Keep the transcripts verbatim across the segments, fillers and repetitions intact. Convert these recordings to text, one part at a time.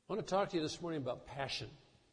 I want to talk to you this morning about passion.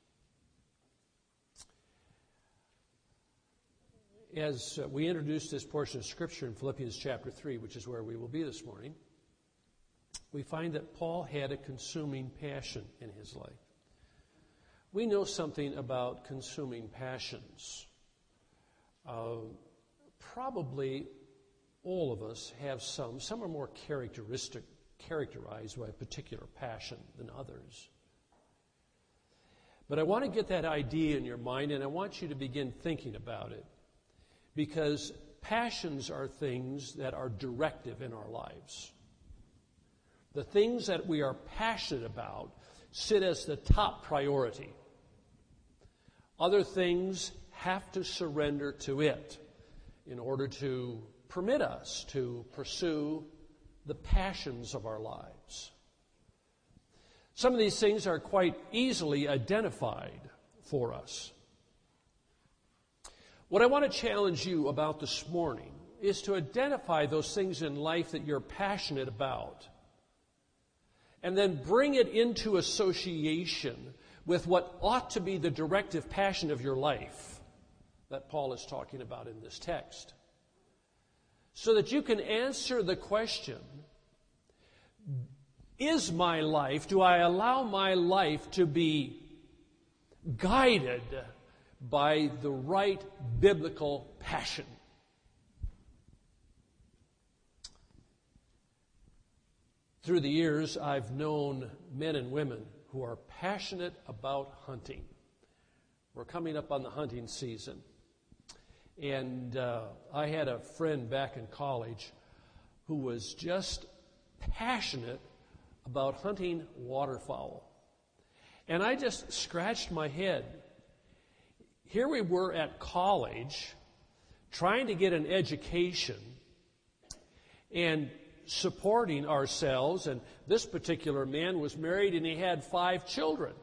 As uh, we introduce this portion of Scripture in Philippians chapter three, which is where we will be this morning, we find that Paul had a consuming passion in his life. We know something about consuming passions. Uh, probably all of us have some. Some are more characteristic, characterized by a particular passion than others. But I want to get that idea in your mind, and I want you to begin thinking about it. Because passions are things that are directive in our lives. The things that we are passionate about sit as the top priority. Other things have to surrender to it in order to permit us to pursue the passions of our lives. Some of these things are quite easily identified for us. What I want to challenge you about this morning is to identify those things in life that you're passionate about and then bring it into association with what ought to be the directive passion of your life that Paul is talking about in this text, so that you can answer the question, is my life, do I allow my life to be guided by the right biblical passion? Through the years, I've known men and women who are passionate about hunting. We're coming up on the hunting season. And uh, I had a friend back in college who was just passionate about hunting waterfowl. And I just scratched my head. Here we were at college trying to get an education and supporting ourselves, and this particular man was married and he had five children.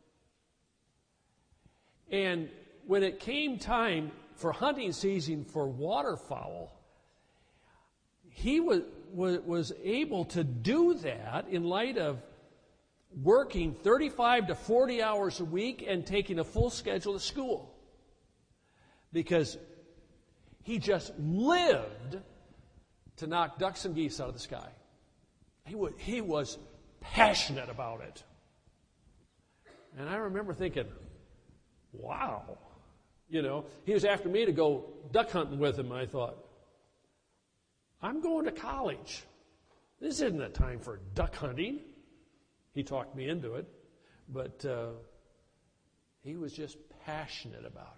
And when it came time for hunting season for waterfowl, he was, was, was able to do that in light of working thirty-five to forty hours a week and taking a full schedule of school. Because he just lived to knock ducks and geese out of the sky. He was, he was passionate about it. And I remember thinking, wow. You know, he was after me to go duck hunting with him. I thought, I'm going to college. This isn't a time for duck hunting. He talked me into it. But uh, he was just passionate about it.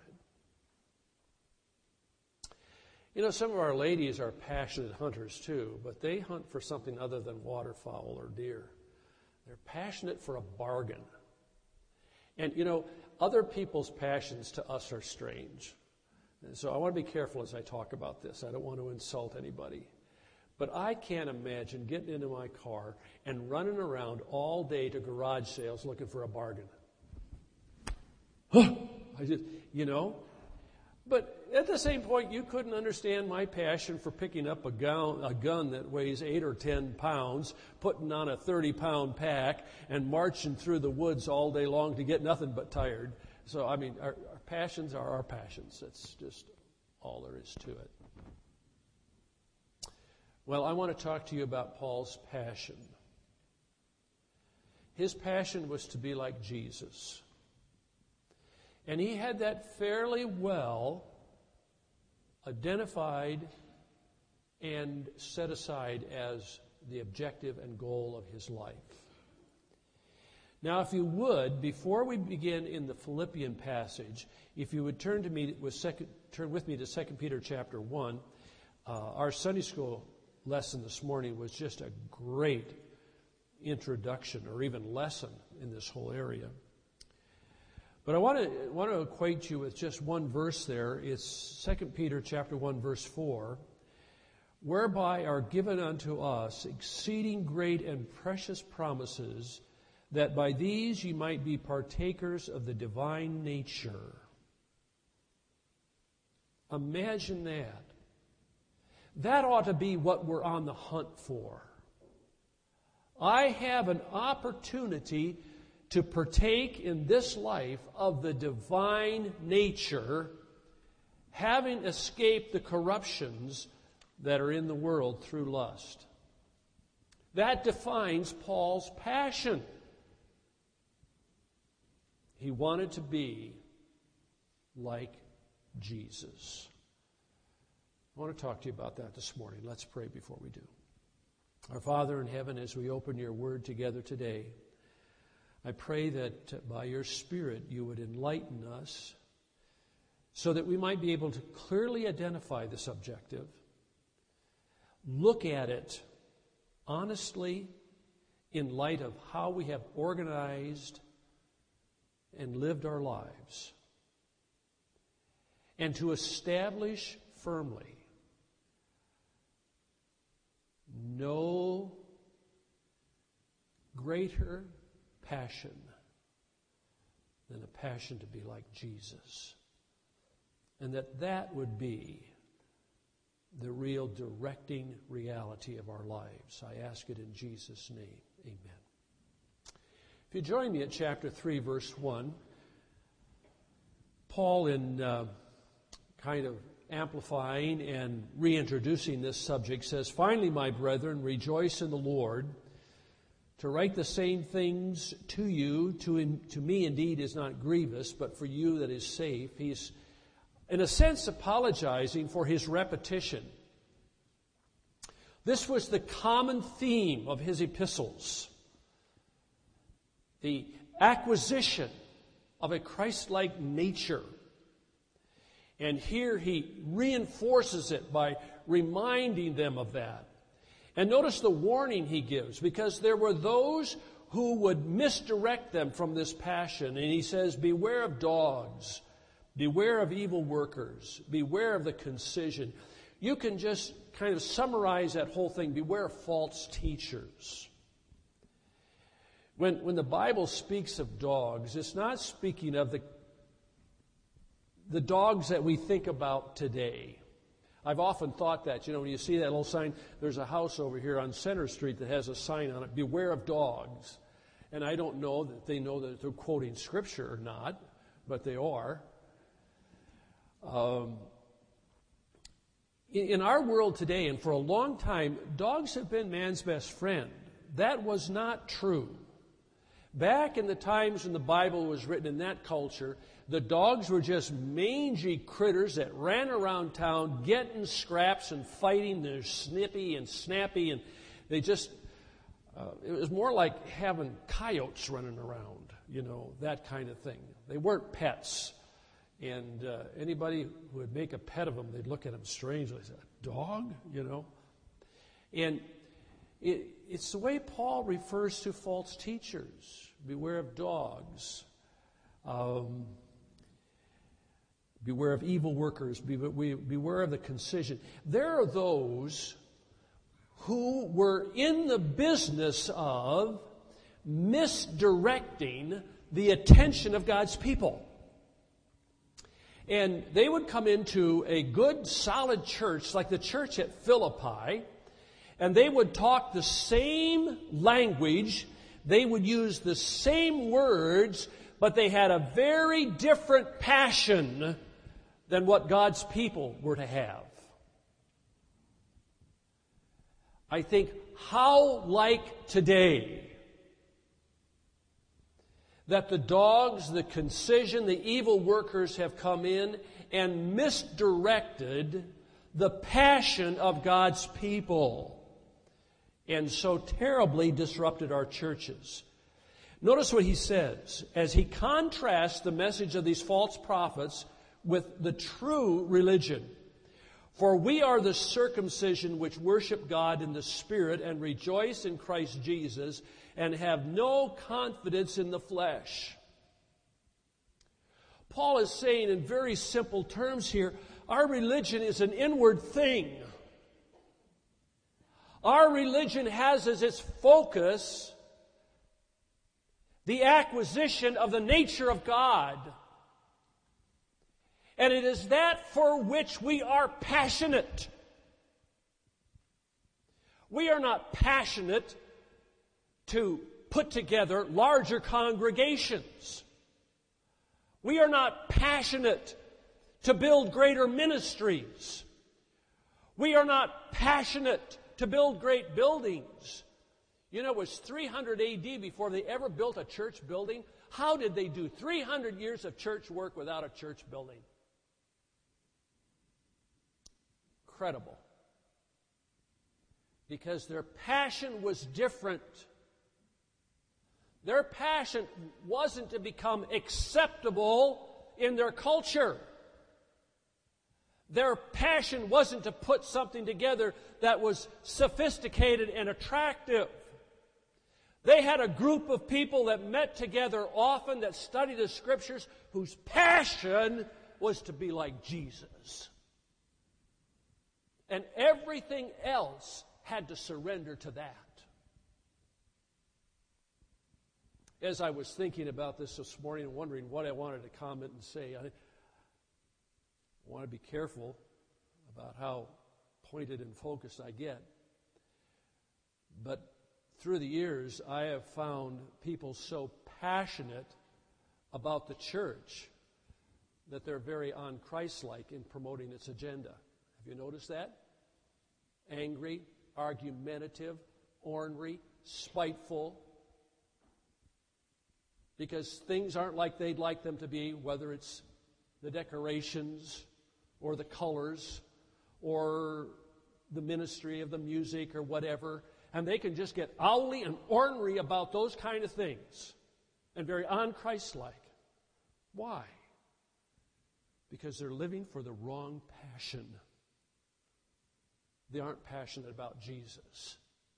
You know, some of our ladies are passionate hunters too, but they hunt for something other than waterfowl or deer. They're passionate for a bargain. And, you know, other people's passions to us are strange. And so I want to be careful as I talk about this. I don't want to insult anybody. But I can't imagine getting into my car and running around all day to garage sales looking for a bargain. I just, you know. But at the same point, you couldn't understand my passion for picking up a gun, a gun that weighs eight or ten pounds, putting on a thirty-pound pack, and marching through the woods all day long to get nothing but tired. So, I mean, our, our passions are our passions. That's just all there is to it. Well, I want to talk to you about Paul's passion. His passion was to be like Jesus. And he had that fairly well identified and set aside as the objective and goal of his life. Now, if you would, before we begin in the Philippian passage, if you would turn to me with second, turn with me to Second Peter chapter one. Uh, our Sunday school lesson this morning was just a great introduction or even lesson in this whole area. But I want to want to acquaint you with just one verse there. It's Second Peter chapter one, verse four, whereby are given unto us exceeding great and precious promises, that by these ye might be partakers of the divine nature. Imagine that. That ought to be what we're on the hunt for. I have an opportunity to partake in this life of the divine nature, having escaped the corruptions that are in the world through lust. That defines Paul's passion. He wanted to be like Jesus. I want to talk to you about that this morning. Let's pray before we do. Our Father in heaven, as we open your word together today, I pray that by your Spirit you would enlighten us so that we might be able to clearly identify this objective, look at it honestly in light of how we have organized and lived our lives, and to establish firmly no greater passion than a passion to be like Jesus. And that that would be the real directing reality of our lives. I ask it in Jesus' name. Amen. If you join me at chapter three, verse one, Paul, in uh, kind of amplifying and reintroducing this subject, says, "Finally, my brethren, rejoice in the Lord. To write the same things to you, to, in, to me indeed is not grievous, but for you that is safe." He's, in a sense, apologizing for his repetition. This was the common theme of his epistles. The acquisition of a Christ-like nature. And here he reinforces it by reminding them of that. And notice the warning he gives, because there were those who would misdirect them from this passion. And he says, beware of dogs, beware of evil workers, beware of the concision. You can just kind of summarize that whole thing. Beware of false teachers. When, when the Bible speaks of dogs, it's not speaking of the, the dogs that we think about today. I've often thought that, you know, when you see that little sign, there's a house over here on Center Street that has a sign on it, beware of dogs. And I don't know that they know that they're quoting Scripture or not, but they are. Um, in, in our world today, and for a long time, dogs have been man's best friend. That was not true. Back in the times when the Bible was written in that culture, the dogs were just mangy critters that ran around town getting scraps and fighting. They're snippy and snappy, and they just, uh, it was more like having coyotes running around, you know, that kind of thing. They weren't pets. And uh, anybody who would make a pet of them, they'd look at them strangely. Say, a dog? You know? And it, it's the way Paul refers to false teachers. Beware of dogs. Um, beware of evil workers. Beware of the concision. There are those who were in the business of misdirecting the attention of God's people. And they would come into a good, solid church like the church at Philippi, and they would talk the same language. They would use the same words, but they had a very different passion than what God's people were to have. I think, how like today that the dogs, the concision, the evil workers have come in and misdirected the passion of God's people, and so terribly disrupted our churches. Notice what he says as he contrasts the message of these false prophets with the true religion. For we are the circumcision which worship God in the Spirit and rejoice in Christ Jesus and have no confidence in the flesh. Paul is saying in very simple terms here, our religion is an inward thing. Our religion has as its focus the acquisition of the nature of God. And it is that for which we are passionate. We are not passionate to put together larger congregations. We are not passionate to build greater ministries. We are not passionate to build great buildings. You know, it was three hundred A D before they ever built a church building. How did they do three hundred years of church work without a church building? Incredible. Because their passion was different. Their passion wasn't to become acceptable in their culture. Their passion wasn't to put something together that was sophisticated and attractive. They had a group of people that met together often, that studied the Scriptures, whose passion was to be like Jesus. And everything else had to surrender to that. As I was thinking about this this morning and wondering what I wanted to comment and say, I want to be careful about how pointed and focused I get. But through the years, I have found people so passionate about the church that they're very un-Christ-like in promoting its agenda. Have you noticed that? Angry, argumentative, ornery, spiteful, because things aren't like they'd like them to be, whether it's the decorations or the colors or the ministry of the music or whatever. And they can just get owly and ornery about those kind of things and very un-Christ-like. Why? Because they're living for the wrong passion. They aren't passionate about Jesus.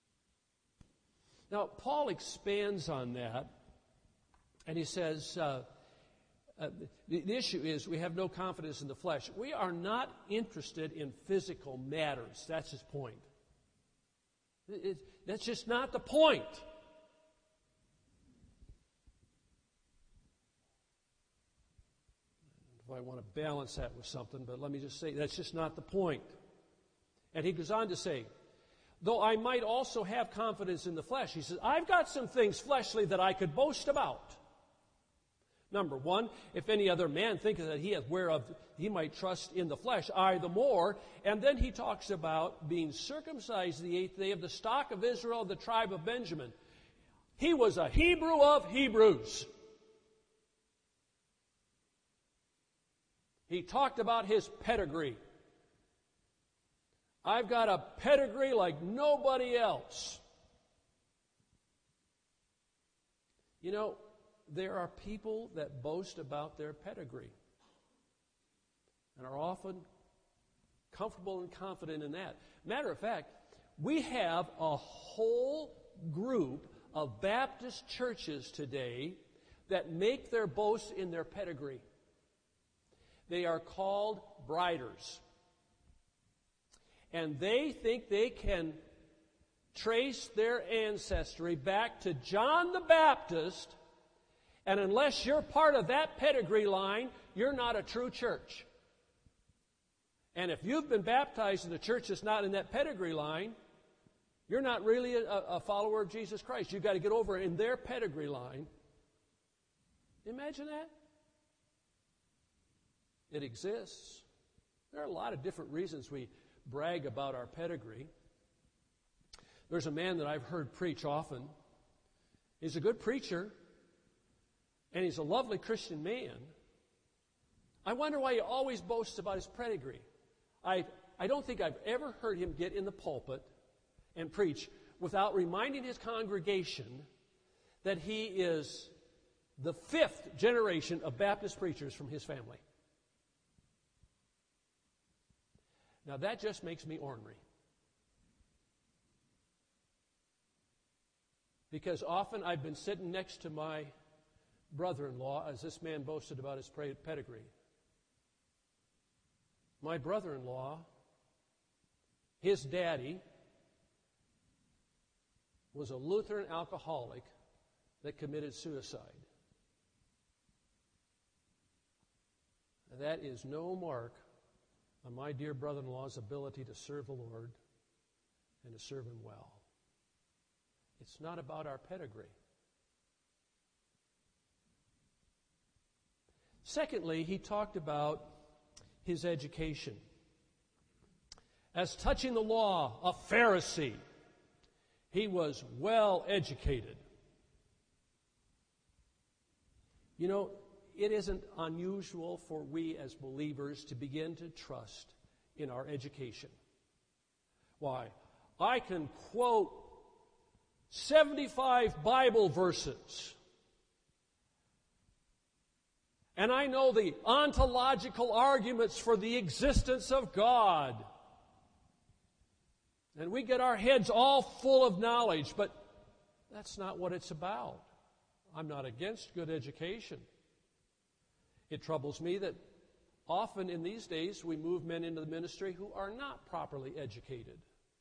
Now, Paul expands on that, and he says, uh, uh, the, the issue is we have no confidence in the flesh. We are not interested in physical matters. That's his point. It, it, that's just not the point. If I want to balance that with something, but let me just say that's just not the point. And he goes on to say, though I might also have confidence in the flesh, he says, I've got some things fleshly that I could boast about. Number one, if any other man thinketh that he hath whereof he might trust in the flesh, I the more. And then he talks about being circumcised the eighth day of the stock of Israel, the tribe of Benjamin. He was a Hebrew of Hebrews. He talked about his pedigree. I've got a pedigree like nobody else. You know, there are people that boast about their pedigree and are often comfortable and confident in that. Matter of fact, we have a whole group of Baptist churches today that make their boast in their pedigree. They are called Briders. And they think they can trace their ancestry back to John the Baptist, and unless you're part of that pedigree line, you're not a true church. And if you've been baptized in a church that's not in that pedigree line, you're not really a, a follower of Jesus Christ. You've got to get over in their pedigree line. Imagine that. It exists. There are a lot of different reasons we brag about our pedigree. There's a man that I've heard preach often. He's a good preacher, and he's a lovely Christian man. I wonder why he always boasts about his pedigree. I, I don't think I've ever heard him get in the pulpit and preach without reminding his congregation that he is the fifth generation of Baptist preachers from his family. Now that just makes me ornery. Because often I've been sitting next to my brother-in-law as this man boasted about his pedigree. My brother-in-law, his daddy, was a Lutheran alcoholic that committed suicide. And that is no mark on my dear brother-in-law's ability to serve the Lord and to serve Him well. It's not about our pedigree. Secondly, he talked about his education. As touching the law, a Pharisee, he was well educated. You know, it isn't unusual for we as believers to begin to trust in our education. Why? I can quote seventy-five Bible verses, and I know the ontological arguments for the existence of God. And we get our heads all full of knowledge, but that's not what it's about. I'm not against good education. It troubles me that often in these days we move men into the ministry who are not properly educated.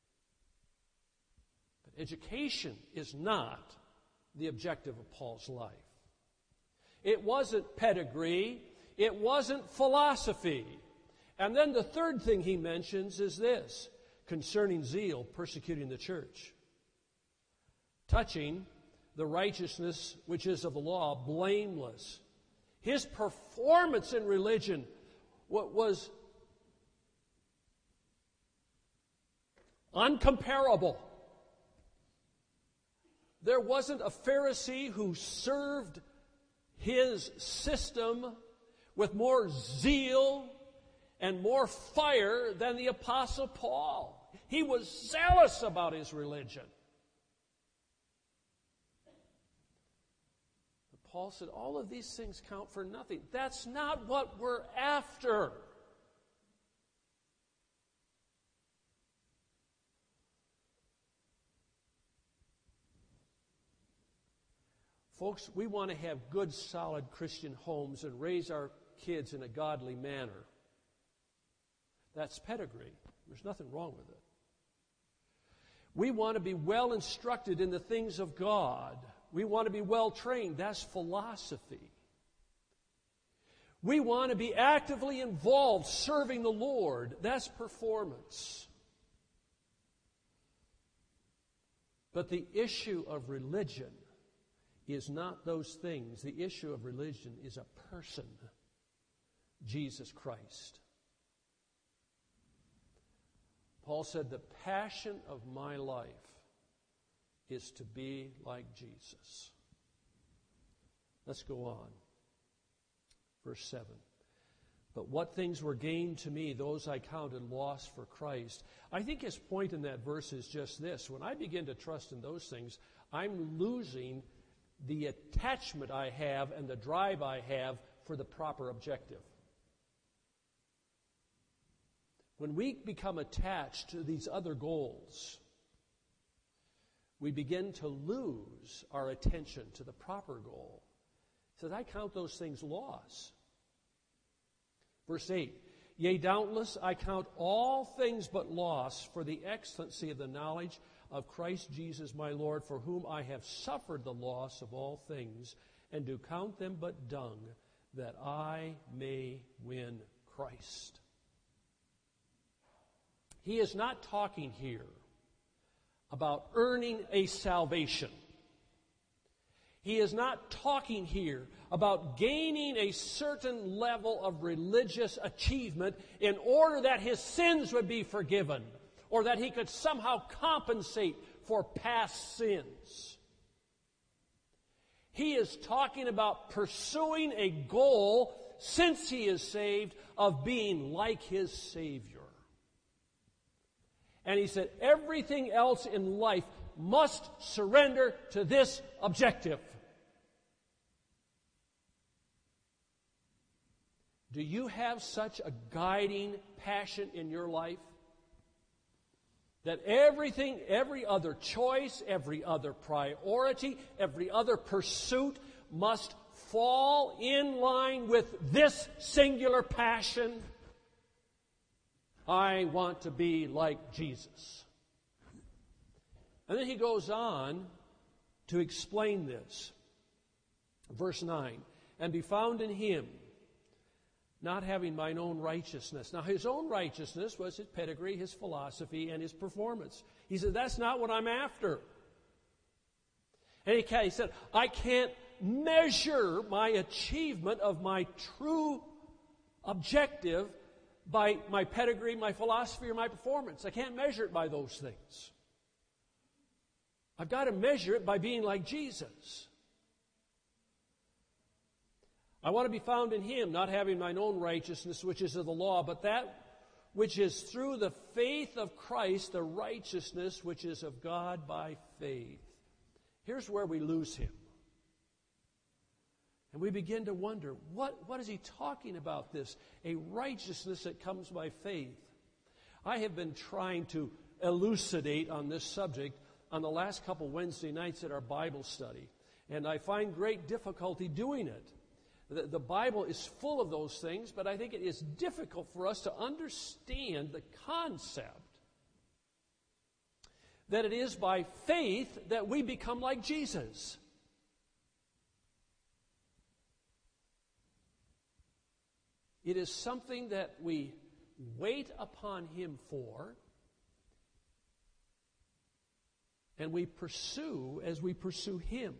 But education is not the objective of Paul's life. It wasn't pedigree. It wasn't philosophy. And then the third thing he mentions is this, concerning zeal, persecuting the church. Touching the righteousness which is of the law, blameless. His performance in religion was uncomparable. There wasn't a Pharisee who served his system with more zeal and more fire than the Apostle Paul. He was zealous about his religion. But Paul said, all of these things count for nothing. That's not what we're after. Folks, we want to have good, solid Christian homes and raise our kids in a godly manner. That's pedigree. There's nothing wrong with it. We want to be well instructed in the things of God. We want to be well trained. That's philosophy. We want to be actively involved serving the Lord. That's performance. But the issue of religion is not those things. The issue of religion is a person, Jesus Christ. Paul said, the passion of my life is to be like Jesus. Let's go on. Verse seven. But what things were gained to me, those I counted loss for Christ. I think his point in that verse is just this. When I begin to trust in those things, I'm losing the attachment I have and the drive I have for the proper objective. When we become attached to these other goals, we begin to lose our attention to the proper goal. He says, I count those things loss. Verse eight, yea, doubtless I count all things but loss for the excellency of the knowledge of Christ Jesus my Lord, for whom I have suffered the loss of all things, and do count them but dung, that I may win Christ. He is not talking here about earning a salvation. He is not talking here about gaining a certain level of religious achievement in order that his sins would be forgiven, or that he could somehow compensate for past sins. He is talking about pursuing a goal, since he is saved, of being like his Savior. And he said, everything else in life must surrender to this objective. Do you have such a guiding passion in your life that everything, every other choice, every other priority, every other pursuit must fall in line with this singular passion? I want to be like Jesus. And then he goes on to explain this. Verse nine, and be found in him, not having mine own righteousness. Now, his own righteousness was his pedigree, his philosophy, and his performance. He said, that's not what I'm after. And he, he said, I can't measure my achievement of my true objective by my pedigree, my philosophy, or my performance. I can't measure it by those things. I've got to measure it by being like Jesus. I want to be found in Him, not having mine own righteousness, which is of the law, but that which is through the faith of Christ, the righteousness which is of God by faith. Here's where we lose Him. And we begin to wonder, what, what is he talking about this? A righteousness that comes by faith. I have been trying to elucidate on this subject on the last couple Wednesday nights at our Bible study. And I find great difficulty doing it. The, the Bible is full of those things, but I think it is difficult for us to understand the concept that it is by faith that we become like Jesus. It is something that we wait upon Him for, and we pursue as we pursue Him.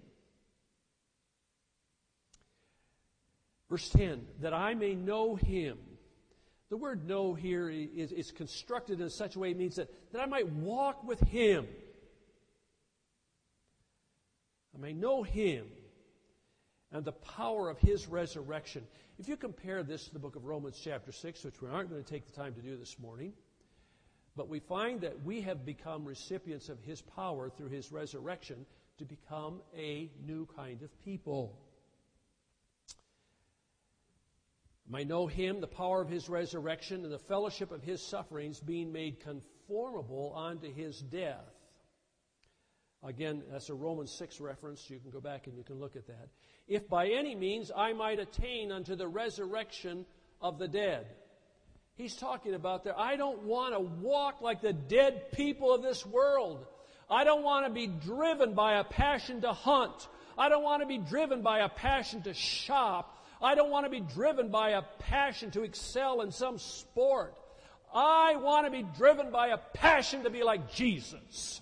Verse ten, that I may know Him. The word know here is, is constructed in such a way it means that, that I might walk with Him. I may know Him and the power of His resurrection. If you compare this to the book of Romans chapter six, which we aren't going to take the time to do this morning, but we find that we have become recipients of His power through His resurrection to become a new kind of people. I know Him, the power of His resurrection, and the fellowship of His sufferings, being made conformable unto His death. Again, that's a Romans six reference. You can go back and you can look at that. If by any means I might attain unto the resurrection of the dead. He's talking about there, I don't want to walk like the dead people of this world. I don't want to be driven by a passion to hunt. I don't want to be driven by a passion to shop. I don't want to be driven by a passion to excel in some sport. I want to be driven by a passion to be like Jesus.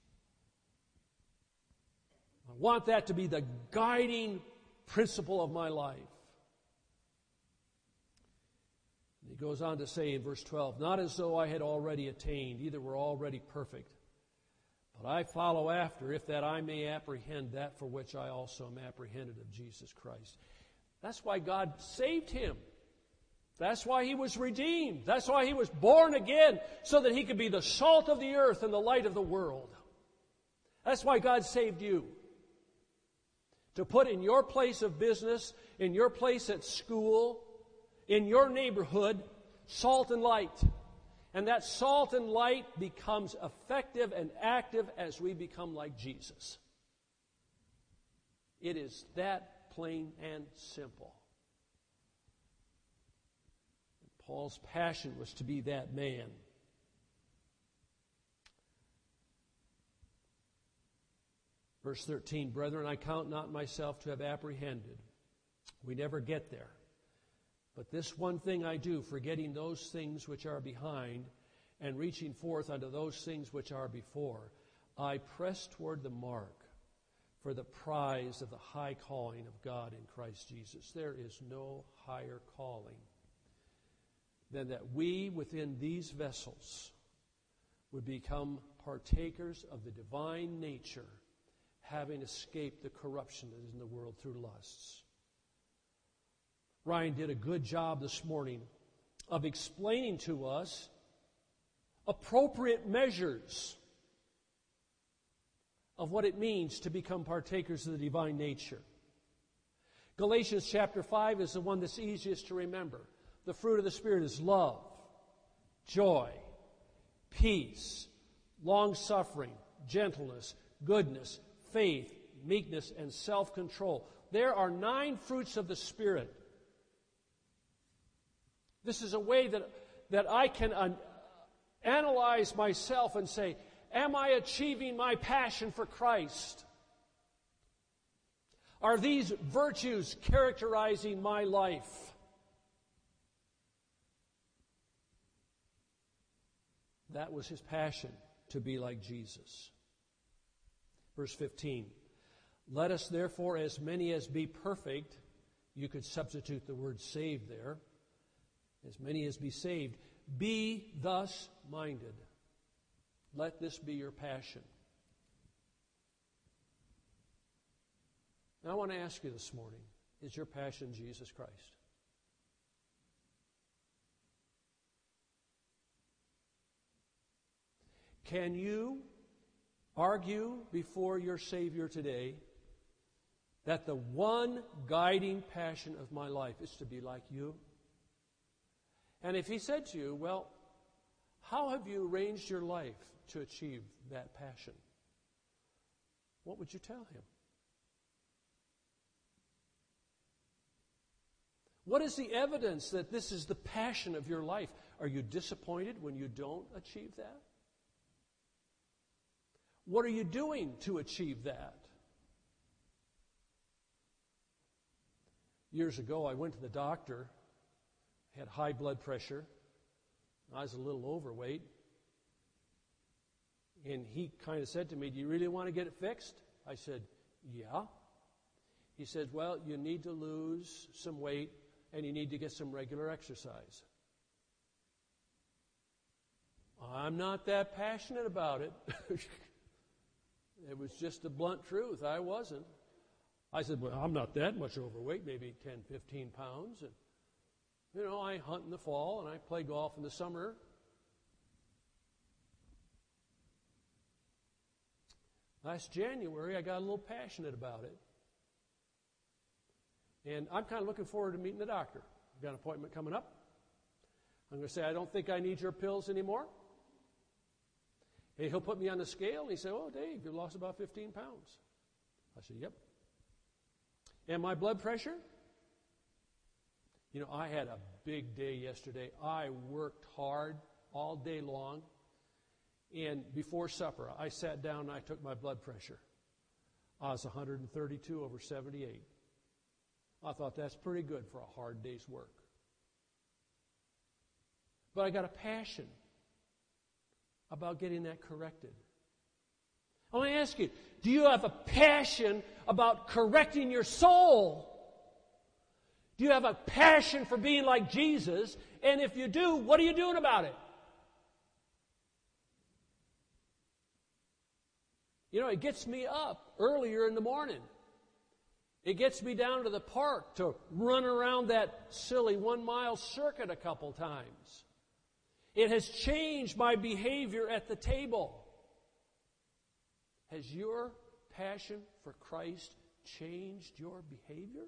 I want that to be the guiding principle of my life. And he goes on to say in verse twelve, not as though I had already attained, either were already perfect, but I follow after, if that I may apprehend that for which I also am apprehended of Jesus Christ. That's why God saved him. That's why he was redeemed. That's why he was born again, so that he could be the salt of the earth and the light of the world. That's why God saved you. To put in your place of business, in your place at school, in your neighborhood, salt and light. And that salt and light becomes effective and active as we become like Jesus. It is that plain and simple. Paul's passion was to be that man. Verse thirteen, brethren, I count not myself to have apprehended. We never get there. But this one thing I do, forgetting those things which are behind, and reaching forth unto those things which are before, I press toward the mark for the prize of the high calling of God in Christ Jesus. There is no higher calling than that we within these vessels would become partakers of the divine nature, having escaped the corruption that is in the world through lusts. Ryan did a good job this morning of explaining to us appropriate measures of what it means to become partakers of the divine nature. Galatians chapter five is the one that's easiest to remember. The fruit of the Spirit is love, joy, peace, long-suffering, gentleness, goodness, faith, meekness, and self-control. There are nine fruits of the Spirit. This is a way that, that I can un- analyze myself and say, am I achieving my passion for Christ? Are these virtues characterizing my life? That was his passion, to be like Jesus. Verse fifteen, Let us therefore, as many as be perfect, you could substitute the word saved there, as many as be saved, be thus minded. Let this be your passion. Now I want to ask you this morning, is your passion Jesus Christ? Can you argue before your Savior today that the one guiding passion of my life is to be like you? And if he said to you, well, how have you arranged your life to achieve that passion? What would you tell him? What is the evidence that this is the passion of your life? Are you disappointed when you don't achieve that? What are you doing to achieve that? Years ago, I went to the doctor, had high blood pressure. I was a little overweight. And he kind of said to me, do you really want to get it fixed? I said, yeah. He said, well, you need to lose some weight and you need to get some regular exercise. I'm not that passionate about it. It was just the blunt truth. I wasn't. I said, well, I'm not that much overweight, maybe ten, fifteen pounds. And, you know, I hunt in the fall and I play golf in the summer. Last January, I got a little passionate about it. And I'm kind of looking forward to meeting the doctor. I've got an appointment coming up. I'm going to say, I don't think I need your pills anymore. And he'll put me on the scale, and he said, oh, Dave, you've lost about fifteen pounds. I said, yep. And my blood pressure? You know, I had a big day yesterday. I worked hard all day long. And before supper, I sat down and I took my blood pressure. I was one hundred thirty-two over seventy-eight. I thought that's pretty good for a hard day's work. But I got a passion about getting that corrected. I want to ask you, do you have a passion about correcting your soul? Do you have a passion for being like Jesus? And if you do, what are you doing about it? You know, it gets me up earlier in the morning. It gets me down to the park to run around that silly one-mile circuit a couple times. It has changed my behavior at the table. Has your passion for Christ changed your behavior?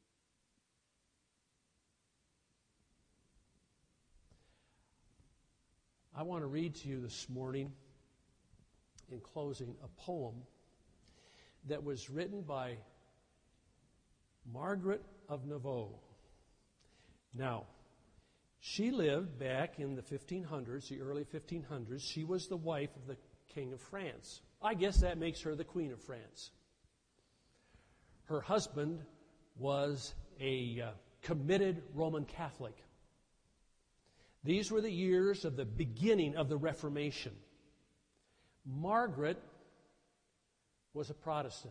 I want to read to you this morning, in closing, a poem that was written by Margaret of Navarre. Now, she lived back in the fifteen hundreds, the early fifteen hundreds. She was the wife of the King of France. I guess that makes her the Queen of France. Her husband was a uh, committed Roman Catholic. These were the years of the beginning of the Reformation. Margaret was a Protestant.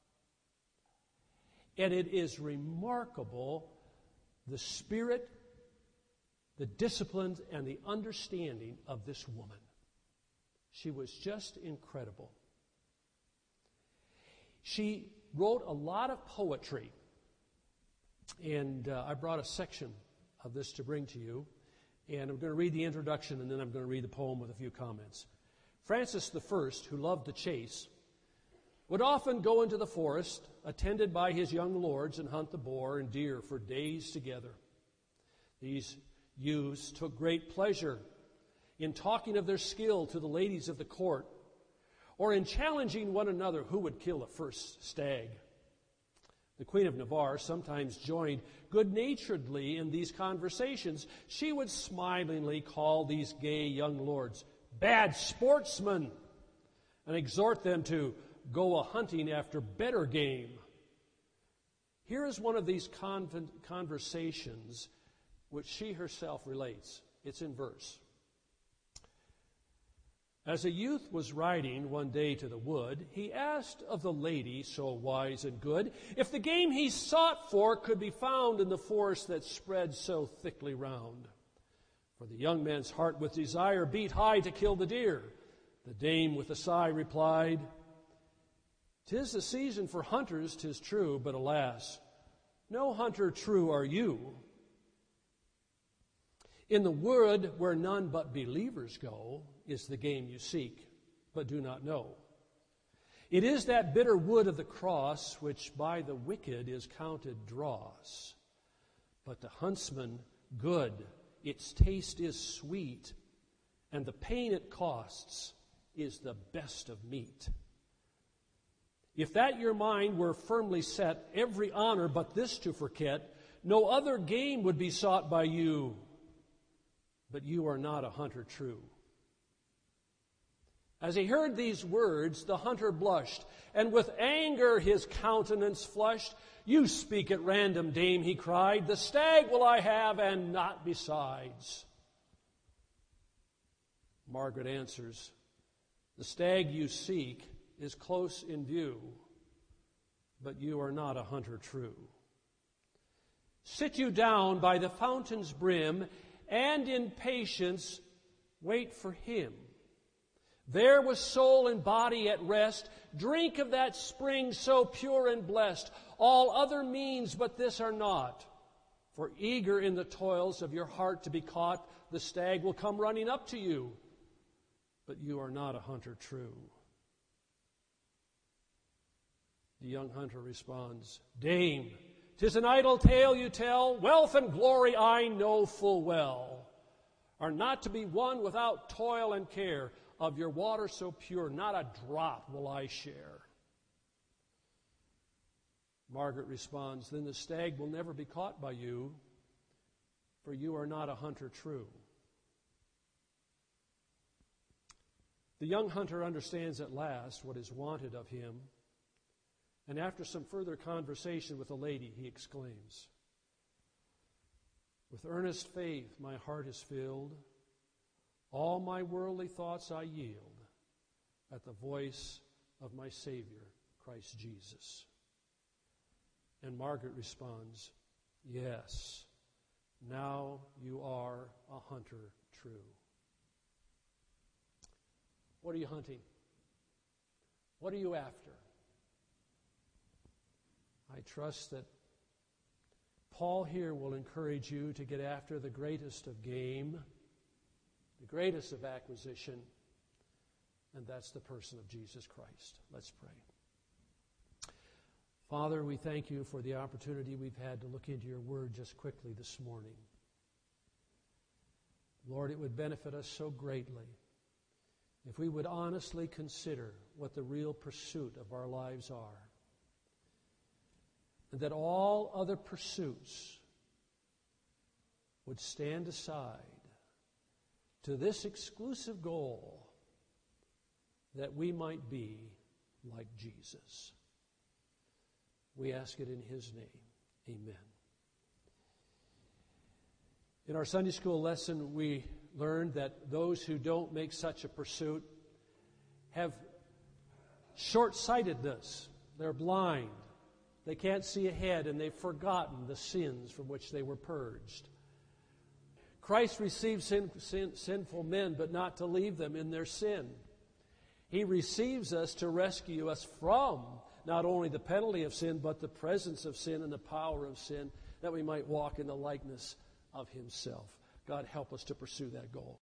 And it is remarkable the spirit, the disciplines, and the understanding of this woman. She was just incredible. She wrote a lot of poetry. And uh, I brought a section of this to bring to you. And I'm going to read the introduction, and then I'm going to read the poem with a few comments. Francis the First, who loved the chase, would often go into the forest, attended by his young lords, and hunt the boar and deer for days together. These youths took great pleasure in talking of their skill to the ladies of the court, or in challenging one another who would kill the first stag. The Queen of Navarre sometimes joined good-naturedly in these conversations. She would smilingly call these gay young lords bad sportsmen and exhort them to go a-hunting after better game. Here is one of these con- conversations which she herself relates. It's in verse. As a youth was riding one day to the wood, he asked of the lady, so wise and good, if the game he sought for could be found in the forest that spread so thickly round. For the young man's heart with desire beat high to kill the deer. The dame with a sigh replied, "'Tis the season for hunters, 'tis true, but alas, no hunter true are you. In the wood where none but believers go is the game you seek, but do not know. It is that bitter wood of the cross which by the wicked is counted dross. But the huntsman good, its taste is sweet, and the pain it costs is the best of meat. If that your mind were firmly set, every honor but this to forget, no other game would be sought by you. But you are not a hunter true." As he heard these words, the hunter blushed, and with anger his countenance flushed. "You speak at random, dame," he cried. "The stag will I have, and not besides." Margaret answers, "The stag you seek is close in view, but you are not a hunter true. Sit you down by the fountain's brim, and in patience wait for him. There with soul and body at rest, drink of that spring so pure and blessed. All other means but this are naught. For eager in the toils of your heart to be caught, the stag will come running up to you, but you are not a hunter true." The young hunter responds, "Dame, 'tis an idle tale you tell. Wealth and glory, I know full well, are not to be won without toil and care. Of your water so pure, not a drop will I share." Margaret responds, "Then the stag will never be caught by you, for you are not a hunter true." The young hunter understands at last what is wanted of him, and after some further conversation with the lady, he exclaims, "With earnest faith my heart is filled. All my worldly thoughts I yield at the voice of my Savior, Christ Jesus." And Margaret responds, "Yes, now you are a hunter true." What are you hunting? What are you after? I trust that Paul here will encourage you to get after the greatest of game, the greatest of acquisition, and that's the person of Jesus Christ. Let's pray. Father, we thank you for the opportunity we've had to look into your word just quickly this morning. Lord, it would benefit us so greatly if we would honestly consider what the real pursuit of our lives are, and that all other pursuits would stand aside to this exclusive goal, that we might be like Jesus. We ask it in his name. Amen. In our Sunday school lesson, we learned that those who don't make such a pursuit have short-sightedness. They're blind. They can't see ahead, and they've forgotten the sins from which they were purged. Christ received sin, sin, sinful men, but not to leave them in their sin. He receives us to rescue us from not only the penalty of sin, but the presence of sin and the power of sin, that we might walk in the likeness of himself. God, help us to pursue that goal.